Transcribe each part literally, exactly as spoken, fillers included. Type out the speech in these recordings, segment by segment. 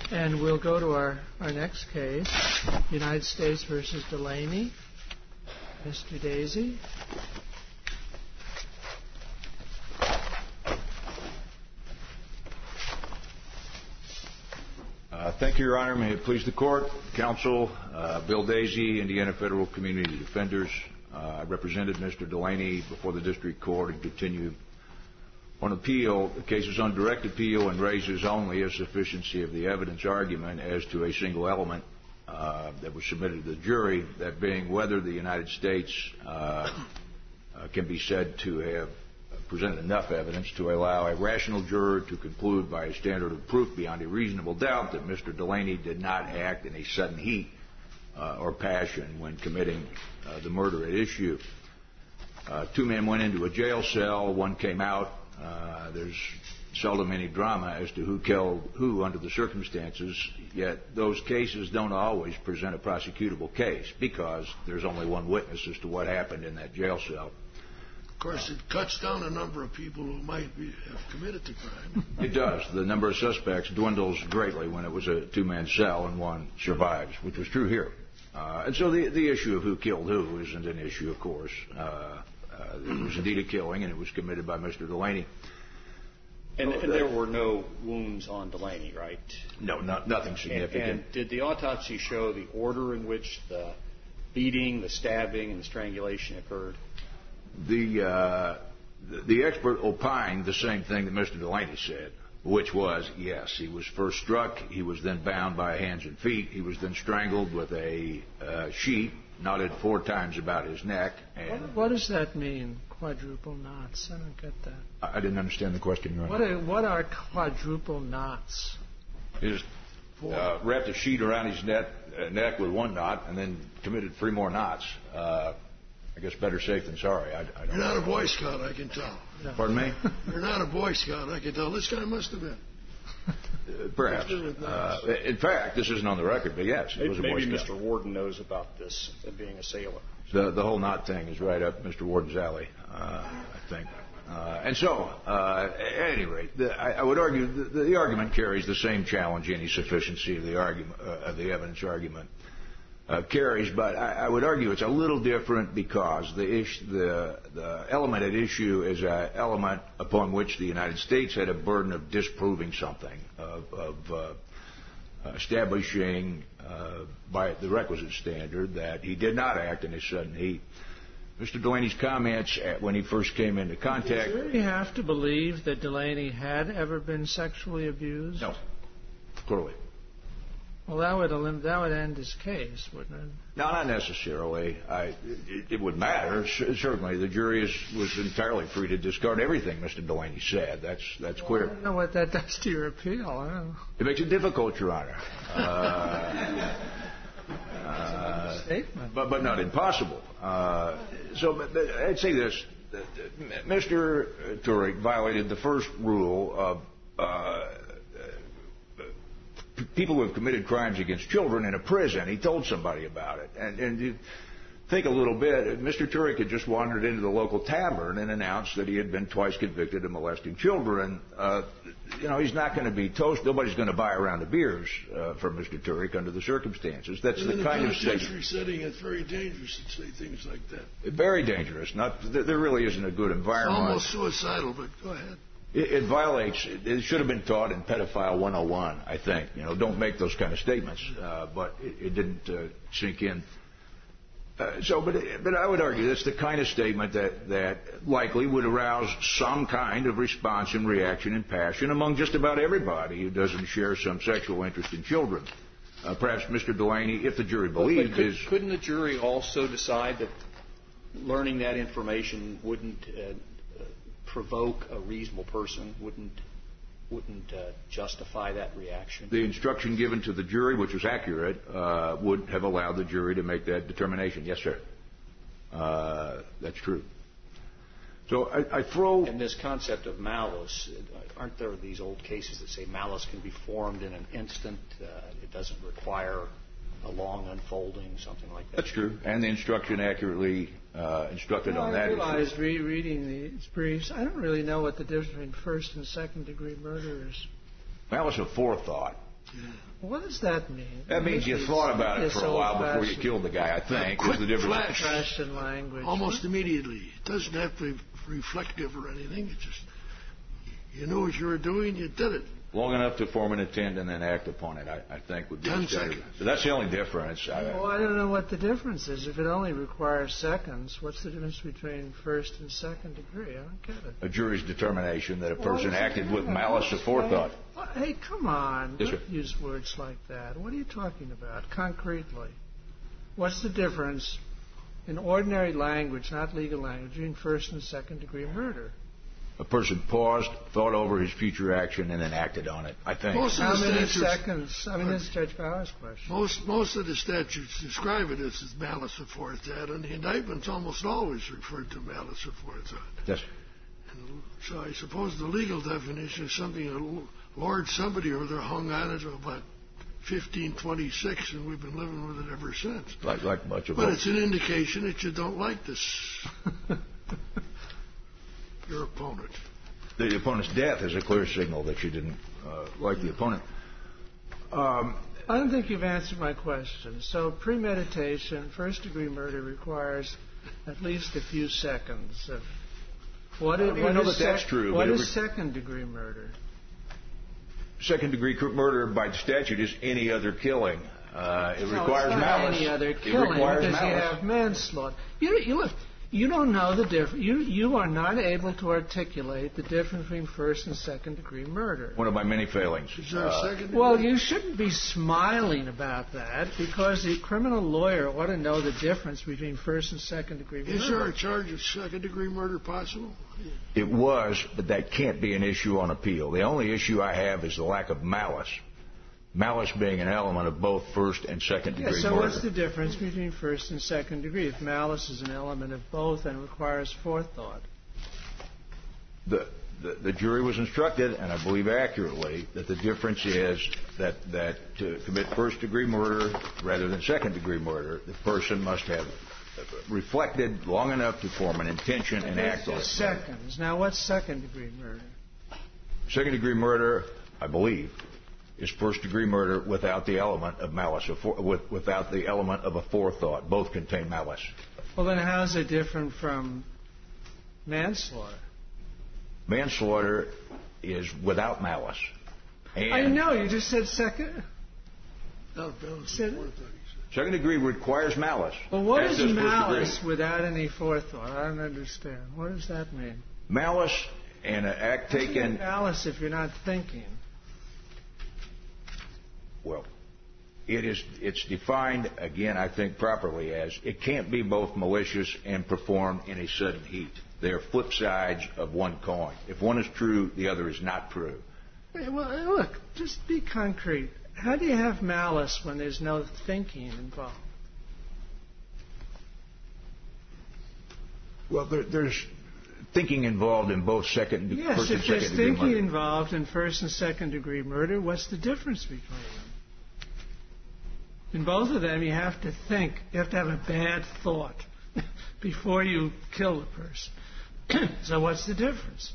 And we'll go to our, our next case, United States versus Delaney. Mister Daisy. Uh, thank you, Your Honor. May it please the Court, Counsel, uh, Bill Daisy, Indiana Federal Community Defenders. Uh, I represented Mister Delaney before the District Court and continue on appeal. The case is on direct appeal and raises only a sufficiency of the evidence argument as to a single element uh, that was submitted to the jury, that being whether the United States uh, uh, can be said to have presented enough evidence to allow a rational juror to conclude by a standard of proof beyond a reasonable doubt that Mister Delaney did not act in a sudden heat uh, or passion when committing uh, the murder at issue. Uh, two men went into a jail cell, one came out. Uh, there's seldom any drama as to who killed who under the circumstances, yet those cases don't always present a prosecutable case because there's only one witness as to what happened in that jail cell. Of course, it cuts down the number of people who might be, have committed the crime. It does. The number of suspects dwindles greatly when it was a two-man cell and one survives, which was true here. Uh, and so the, the issue of who killed who isn't an issue, of course. Uh, Uh, it was indeed a killing, and it was committed by Mister Delaney. And, and there were no wounds on Delaney, right? No, not, nothing significant. And, and did the autopsy show the order in which the beating, the stabbing, and the strangulation occurred? The, uh, the, the expert opined the same thing that Mister Delaney said, which was, yes, he was first struck, he was then bound by hands and feet, he was then strangled with a uh, sheet, knotted four times about his neck. And what, what does that mean, quadruple knots? I don't get that. I, I didn't understand the question, Your Honor. What are, what are quadruple knots? He just uh, wrapped a sheet around his neck, uh, neck with one knot and then committed three more knots. Uh, I guess better safe than sorry. I, I don't You're know. not a Boy Scout, I can tell. No. Pardon me? You're not a Boy Scout, I can tell. This guy must have been. Uh, perhaps. Uh, in fact, this isn't on the record, but yes, it was a Boy Maybe Scout. Mister Warden knows about this, uh, being a sailor. The, the whole knot thing is right up Mister Warden's alley, uh, I think. Uh, and so, uh, at any rate, the, I, I would argue the, the argument carries the same challenge any sufficiency of the argument uh, of the evidence argument uh, carries, but I, I would argue it's a little different because the, ish, the the element at issue is an element upon which the United States had a burden of disproving something, of, of uh, establishing uh, by the requisite standard that he did not act in a sudden heat. Mister Delaney's comments at, when he first came into contact. Does he have to believe that Delaney had ever been sexually abused? No, clearly. Well, that would elim- that would end his case, wouldn't it? No, not necessarily. I, it, it would matter. C- certainly, the jury is, was entirely free to discard everything Mister Delaney said. That's that's well, clear. I don't know what that does to your appeal. I don't know. It makes it difficult, Your Honor. Uh, uh, Statement. But but not impossible. Uh, so but, but I'd say this: Mister Turek violated the first rule of. Uh, people who have committed crimes against children in a prison. He told somebody about it. And, and you think a little bit, Mister Turek had just wandered into the local tavern and announced that he had been twice convicted of molesting children. Uh, you know, he's not going to be toast. Nobody's going to buy a round of beers uh, for Mister Turek under the circumstances. That's in the kind a of statement. penitentiary setting, it's very dangerous to say things like that. Very dangerous. Not there really isn't a good environment. Almost suicidal, but go ahead. It, it violates. It should have been taught in Pedophile one oh one. I think. You know, don't make those kind of statements. Uh, but it, it didn't uh, sink in. Uh, so, but but I would argue that's the kind of statement that that likely would arouse some kind of response and reaction and passion among just about everybody who doesn't share some sexual interest in children. Uh, perhaps Mister Delaney, if the jury believed but could, his. Couldn't the jury also decide that learning that information wouldn't uh, provoke a reasonable person, wouldn't wouldn't uh, justify that reaction? The instruction given to the jury, which was accurate, uh, would have allowed the jury to make that determination. Yes, sir. Uh, that's true. So I, I throw... And this concept of malice, aren't there these old cases that say malice can be formed in an instant? Uh, it doesn't require a long unfolding, something like that. That's true. And the instruction accurately uh, instructed well, on I that. I realized re- reading these briefs, I don't really know what the difference between first and second degree murder is. Malice of forethought What does that mean? That means you thought about it for a while before you killed the guy, I think. Quick is the difference. flash. Flash in language. Almost immediately. It doesn't have to be reflective or anything. It just, you knew what you were doing, you did it. Long enough to form an intent and then act upon it, I, I think, would be Ten the standard. seconds. So that's the only difference. I, Well, I don't know what the difference is. If it only requires seconds, what's the difference between first and second degree? I don't get it. a jury's determination that a Well, person what's the acted with difference? malice aforethought. Well, hey, come on. Yes, Don't sir. use words like that. What are you talking about, concretely? What's the difference in ordinary language, not legal language, between first and second degree murder? A person paused, thought over his future action, and then acted on it, I think. Most of How the many statutes, seconds? I mean, this is Judge Bauer's question. most most of the statutes describe it as malice aforethought, and the indictments almost always refer to malice aforethought. Yes. So I suppose the legal definition is something that Lord somebody or other hung on it about fifteen twenty-six, and we've been living with it ever since. Like, like much of But all. it's an indication that you don't like this, your opponent. The opponent's death is a clear signal that you didn't uh, like the opponent. Um, I don't think you've answered my question. So premeditation, first-degree murder requires at least a few seconds. Of what I is, don't even what know is that that's true, What but it is second-degree murder? Second-degree murder by statute is any other killing. Uh, it No, requires it's not malice. any other It killing requires because malice. you have manslaughter. You, you, look, you don't know the difference. You, you are not able to articulate the difference between first and second-degree murder. One of my many failings. Is there a Uh, second? Well, you shouldn't be smiling about that because the criminal lawyer ought to know the difference between first and second-degree murder. Is there a charge of second-degree murder possible? It was, but that can't be an issue on appeal. The only issue I have is the lack of malice. Malice being an element of both first and second Yeah, degree so murder. what's the difference between first and second degree? If malice is an element of both and requires forethought. The, the, the jury was instructed, and I believe accurately, that the difference is that, that to commit first degree murder rather than second degree murder, the person must have reflected long enough to form an intention and act on it. Seconds. Now, what's second degree murder? Second degree murder, I believe, is first degree murder without the element of malice, or with, without the element of a forethought. Both contain malice. Well, then how's it different from manslaughter? Manslaughter is without malice. And I know, you just said second. Not balance Said- of forethought, he said. second degree requires malice. Well, what as is does first malice degree. without any forethought? I don't understand. What does that mean? Malice and an act How do you get taken. malice if you're not thinking? Well, it is. It's defined again, I think, properly as it can't be both malicious and performed in a sudden heat. They are flip sides of one coin. If one is true, the other is not true. Wait, well, look, just be concrete. How do you have malice when there's no thinking involved? Well, there, there's thinking involved in both second, Yes, first and if there's second degree thinking murder. involved in first and second degree murder, what's the difference between them? In both of them, you have to think. You have to have a bad thought before you kill the person. So what's the difference?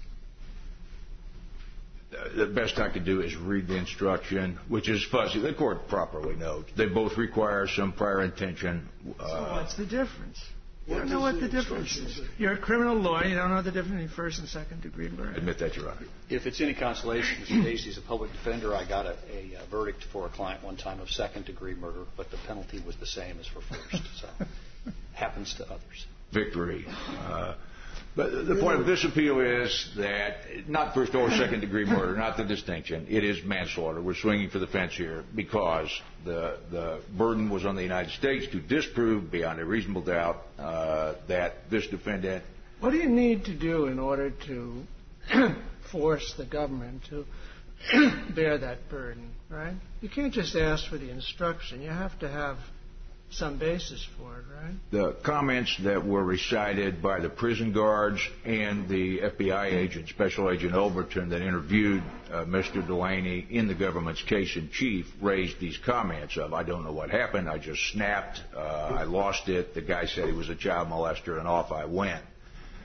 Uh, the best I could do is read the instruction, which is fuzzy. The court properly knows. They both require some prior intention. So Uh, what's the difference? You What don't know does what the the difference instruction is. say? You're a criminal lawyer. You don't know the difference between first and second degree murder. admit that, Your Honor. If it's any consolation, Mister Daisy is a public defender. I got a, a, uh verdict for a client one time of second-degree murder, but the penalty was the same as for first. So, happens to others. Victory. Uh, but the point of this appeal is that not first or second degree murder, not the distinction. It is manslaughter. We're swinging for the fence here because the the burden was on the United States to disprove beyond a reasonable doubt uh, that this defendant. What do you need to do in order to force the government to bear that burden, right? You can't just ask for the instruction. You have to have some basis for it, right? The comments that were recited by the prison guards and the F B I agent, Special Agent Overton, that interviewed uh, Mister Delaney in the government's case in chief, raised these comments of, I don't know what happened, I just snapped, uh, I lost it, the guy said he was a child molester, and off I went.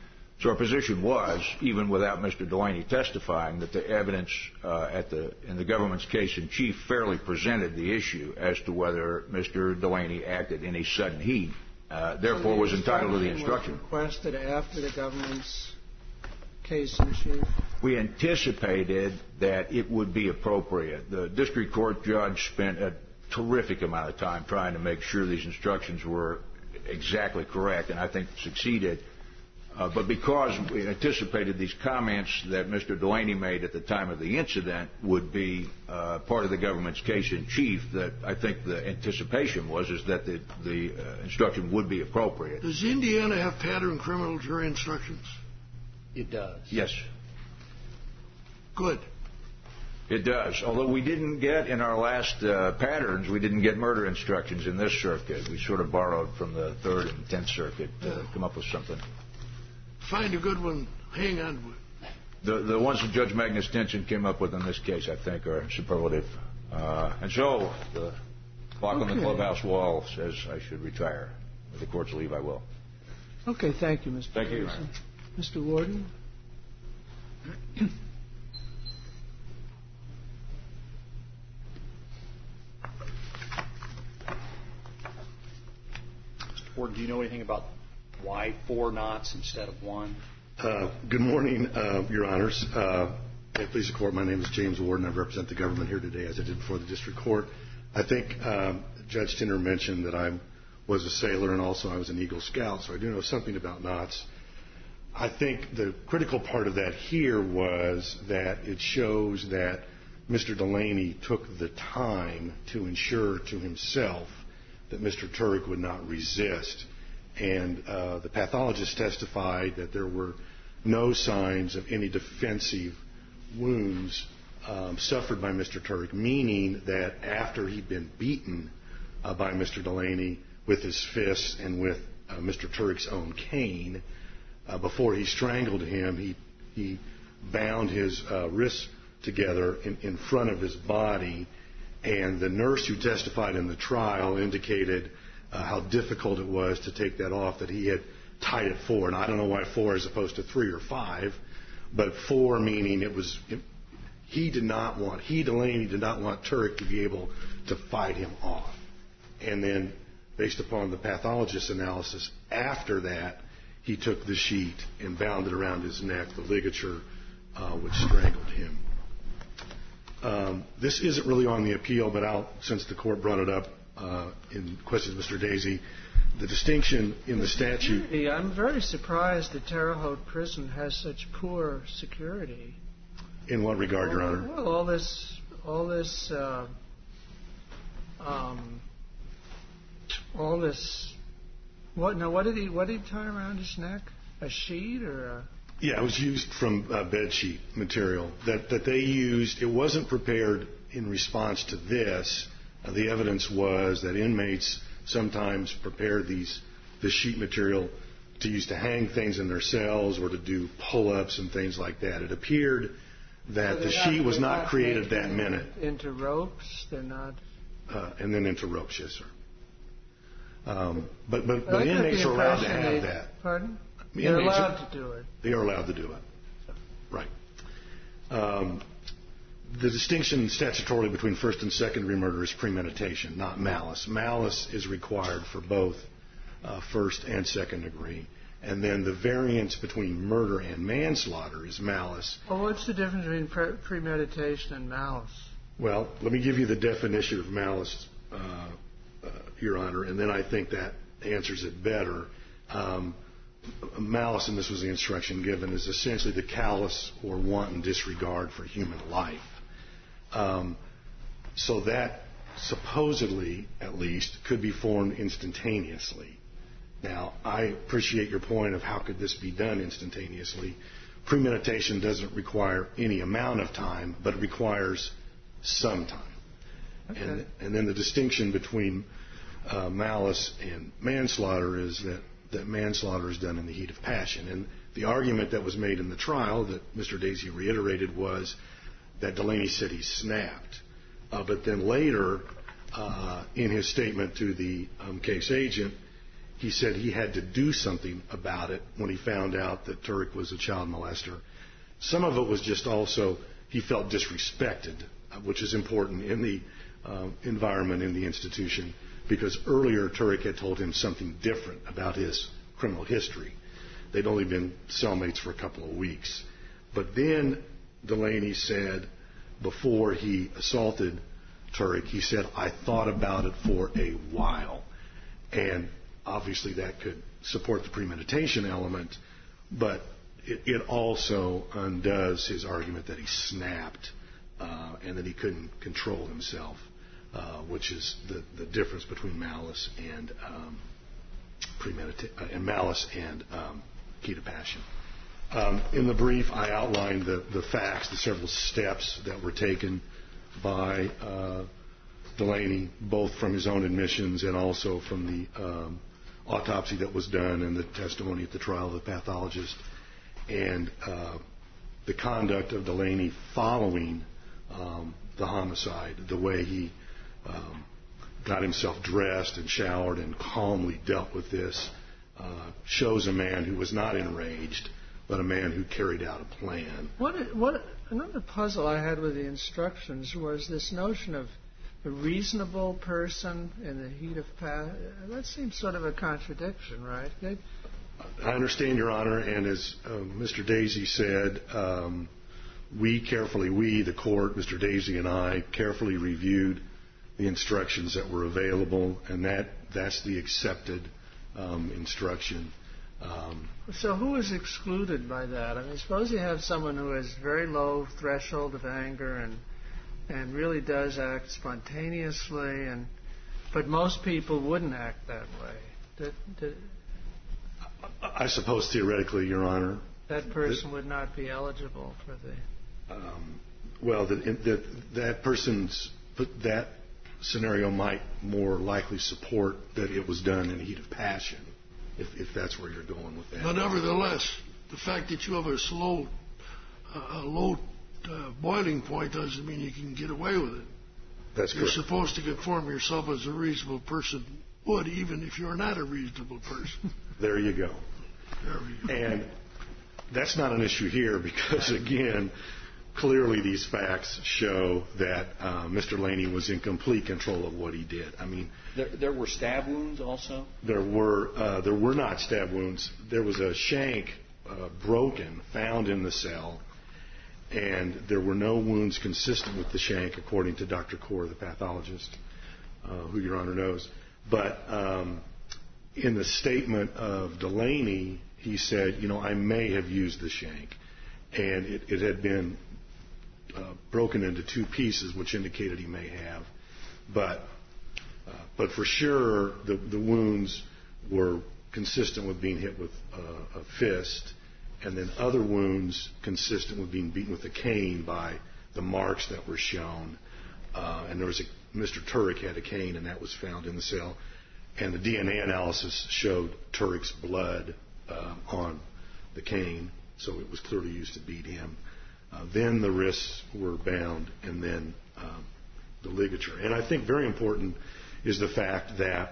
So our position was, even without Mister Delaney testifying, that the evidence uh, at the in the government's case in chief fairly presented the issue as to whether Mister Delaney acted in a sudden heat, uh, therefore so was entitled to the instruction. Was requested after the government's case in chief? We anticipated that it would be appropriate. The district court judge spent a terrific amount of time trying to make sure these instructions were exactly correct, and I think succeeded. Uh, but because we anticipated these comments that Mister Delaney made at the time of the incident would be uh, part of the government's case in chief, that I think the anticipation was is that the, the uh, instruction would be appropriate. Does Indiana have pattern criminal jury instructions? It does. Yes. Good. It does. Although we didn't get in our last uh, patterns, we didn't get murder instructions in this circuit. We sort of borrowed from the Third and Tenth Circuit to Yeah. come up with something. Find a good one. Hang on to it. The the ones that Judge Magnus Stinson came up with in this case, I think, are superlative. Uh, and so the clock on the Okay. clubhouse wall says I should retire. With the court's leave, I will. Okay, thank you, Mister Thank you, Your Peterson. Honor. Mister Warden? Mister Ford, do you know anything about why four knots instead of one? Uh, good morning, uh, Your Honors. Uh, may it please the Court, my name is James Warden. I represent the government here today, as I did before the district court. I think um, Judge Tinner mentioned that I was a sailor and also I was an Eagle Scout, so I do know something about knots. I think the critical part of that here was that it shows that Mister Delaney took the time to ensure to himself that Mister Turek would not resist. And uh, the pathologist testified that there were no signs of any defensive wounds um, suffered by Mister Turek, meaning that after he'd been beaten uh, by Mister Delaney with his fists and with uh, Mister Turek's own cane, uh, before he strangled him, he, he bound his uh, wrists together in, in front of his body, and the nurse who testified in the trial indicated Uh, how difficult it was to take that off, that he had tied it four. And I don't know why four as opposed to three or five, but four meaning it was, it, he did not want, he, Delaney, did not want Turek to be able to fight him off. And then, based upon the pathologist's analysis, after that, he took the sheet and bound it around his neck, the ligature, uh, which strangled him. Um, this isn't really on the appeal, but I'll, since the court brought it up, Uh, in questions, Mister Daisy, the distinction in the statute. I'm very surprised that Terre Haute Prison has such poor security. In what regard, Your Honor? Well, all this, all this, uh, um, all this. What? No, what did he? What did he tie around his neck? A sheet or a? Yeah, it was used from uh, bed sheet material that that they used. It wasn't prepared in response to this. Uh, the evidence was that inmates sometimes prepared these this sheet material to use to hang things in their cells or to do pull-ups and things like that. It appeared that So the not, sheet was not, not created that minute. Into ropes, they're not. Uh, and then into ropes, yes, sir. Um, but but, Well, but I got inmates the are allowed to impression have they- that. Pardon? I mean, They're inmates allowed are- to do it. They are allowed to do it. Right. Um, The distinction statutorily between first and second-degree murder is premeditation, not malice. Malice is required for both uh, first and second degree. And then the variance between murder and manslaughter is malice. Well, what's the difference between pre- premeditation and malice? Well, let me give you the definition of malice, uh, uh, Your Honor, and then I think that answers it better. Um, malice, and this was the instruction given, is essentially the callous or wanton disregard for human life. Um, so that supposedly, at least, could be formed instantaneously. Now, I appreciate your point of how could this be done instantaneously. Premeditation doesn't require any amount of time, but it requires some time. Okay. And, and then the distinction between uh, malice and manslaughter is that, that manslaughter is done in the heat of passion. And the argument that was made in the trial that Mister Daisy reiterated was that Delaney said he snapped. Uh, but then later, uh, in his statement to the um, case agent, he said he had to do something about it when he found out that Turek was a child molester. Some of it was just also he felt disrespected, which is important in the uh, environment in the institution, because earlier Turek had told him something different about his criminal history. They'd only been cellmates for a couple of weeks. But then Delaney said, before he assaulted Turek, he said, I thought about it for a while. And obviously that could support the premeditation element, but it, it also undoes his argument that he snapped uh, and that he couldn't control himself, uh, which is the, the difference between malice and um, premedita- uh, and malice and um, heat of passion. Um, in the brief, I outlined the, the facts, the several steps that were taken by uh, Delaney, both from his own admissions and also from the um, autopsy that was done and the testimony at the trial of the pathologist, and uh, the conduct of Delaney following um, the homicide, the way he um, got himself dressed and showered and calmly dealt with this, uh, shows a man who was not enraged, but a man who carried out a plan. What, what, another puzzle I had with the instructions was this notion of a reasonable person in the heat of passion. That seems sort of a contradiction, right? They, I understand, Your Honor, and as uh, Mister Daisy said, um, we carefully, we, the court, Mister Daisy and I, carefully reviewed the instructions that were available, and that that's the accepted um, instruction. Um, so who is excluded by that? I mean, suppose you have someone who has very low threshold of anger and and really does act spontaneously, and but most people wouldn't act that way. Did, did, I suppose theoretically, Your Honor, that person that, would not be eligible for the. Um, well, that that that person's that scenario might more likely support that it was done in the heat of passion, if if that's where you're going with that. But nevertheless, the fact that you have a slow, uh, a low uh, boiling point doesn't mean you can get away with it. That's You're correct. supposed to conform yourself as a reasonable person would, even if you're not a reasonable person. There you go. There we go. And that's not an issue here because, again, clearly these facts show that uh, Mister Laney was in complete control of what he did. I mean, there, there were stab wounds also? There were uh, there were not stab wounds. There was a shank uh, broken, found in the cell, and there were no wounds consistent with the shank, according to Doctor Kaur, the pathologist, uh, who Your Honor knows. But um, in the statement of Delaney, he said, you know, I may have used the shank, and it, it had been uh, broken into two pieces, which indicated he may have. But uh, but for sure, the, the wounds were consistent with being hit with uh, a fist, and then other wounds consistent with being beaten with a cane by the marks that were shown. Uh, and there was a Mister Turek had a cane, and that was found in the cell. And the D N A analysis showed Turek's blood uh, on the cane, so it was clearly used to beat him. Uh, then the wrists were bound, and then um, the ligature. And I think very important is the fact that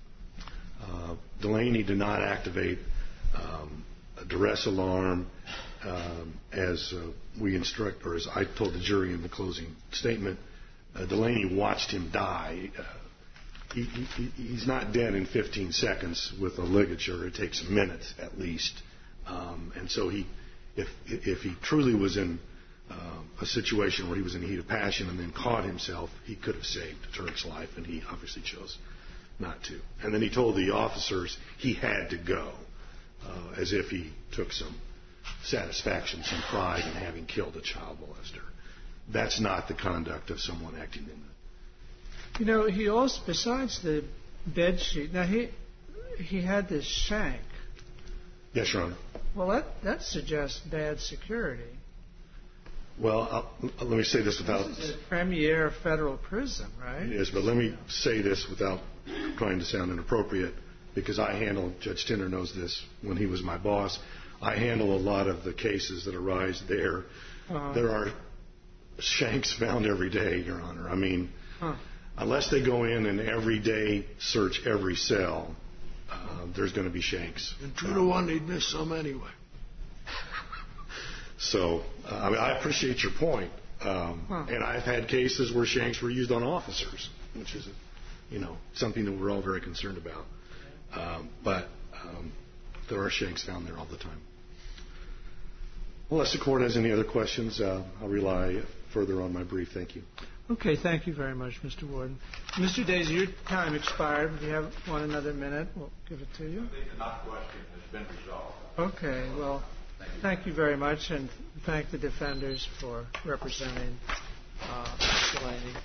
uh, Delaney did not activate um, a duress alarm, um, as uh, we instruct, or as I told the jury in the closing statement. Uh, Delaney watched him die. Uh, he, he, he's not dead in fifteen seconds with a ligature. It takes minutes at least. Um, and so he, if if he truly was in uh, a situation where he was in the heat of passion and then caught himself, he could have saved Turek's life, and he obviously chose not to. And then he told the officers he had to go, uh, as if he took some satisfaction, some pride in having killed a child molester. That's not the conduct of someone acting in the... You know, he also, besides the bed sheet, now he he had this shank. Yes, Your Honor. Well, that, that suggests bad security. Well, I'll, let me say this without... This is a premier federal prison, right? It is, but let me say this without trying to sound inappropriate, because I handle, Judge Tinner knows this, when he was my boss, I handle a lot of the cases that arise there. Uh-huh. There are shanks found every day, Your Honor. I mean, huh. unless they go in and every day search every cell, uh, uh, there's going to be shanks. And two to one, they'd miss some anyway. So, uh, I mean, I appreciate your point. Um, huh. And I've had cases where shanks were used on officers, which is, you know, something that we're all very concerned about. Um, but um, there are shanks found there all the time. Unless the court has any other questions, uh, I'll rely further on my brief. Thank you. Okay, thank you very much, Mister Warden. Mister Daisy, your time expired. If you have one another minute, we'll give it to you. I think the not question has been resolved. Okay, well, thank you very much, and thank the defenders for representing uh, Delaney.